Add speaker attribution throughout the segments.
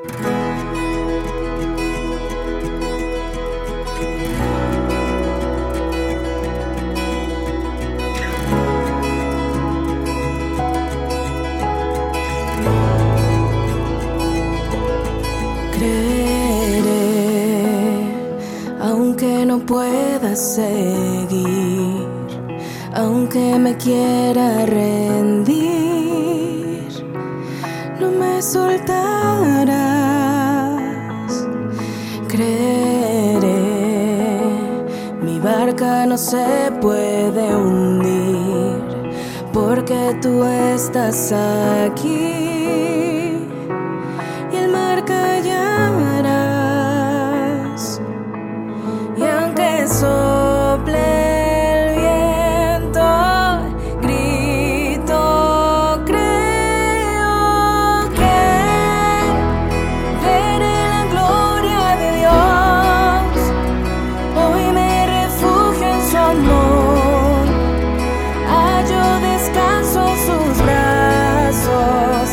Speaker 1: Creeré, aunque no pueda seguir, aunque me quiera rendir, no me soltarás. Creeré, mi barca no se puede hundir, porque tú estás aquí. Y el mar callarás, y aunque sople el viento, grito, creo que veré la gloria de Dios. Hoy me refugio en su amor, hallo descanso en sus brazos.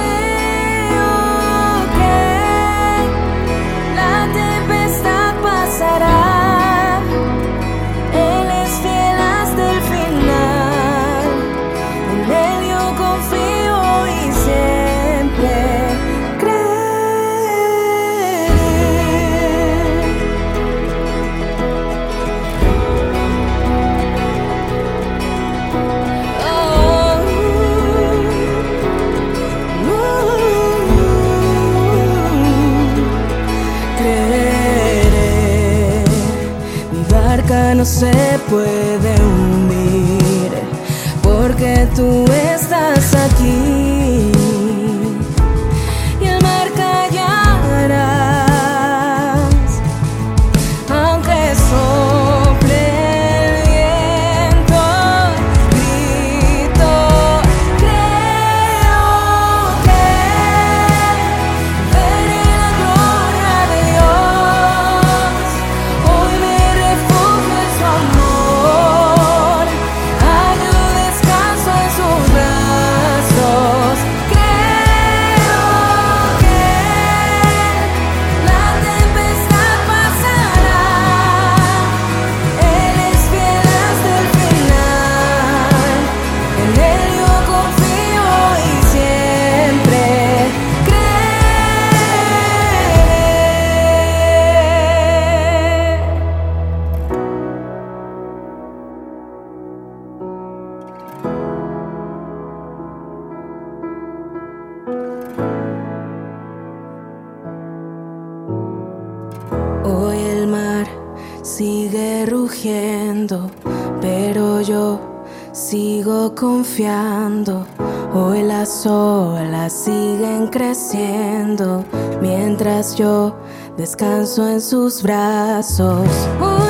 Speaker 1: No se puede hundir, porque tú estás aquí. Y el mar callarás, aunque sople el viento, grito, creo que veré la gloria de Dios. Hoy me refugio en su amor, hallo descanso en sus brazos. Creo que la tempestad pasará, Él es fiel hasta el final. En Él yo confío y siempre Hoy el mar sigue rugiendo, pero yo sigo confiando. Hoy las olas siguen creciendo, mientras yo descanso en sus brazos.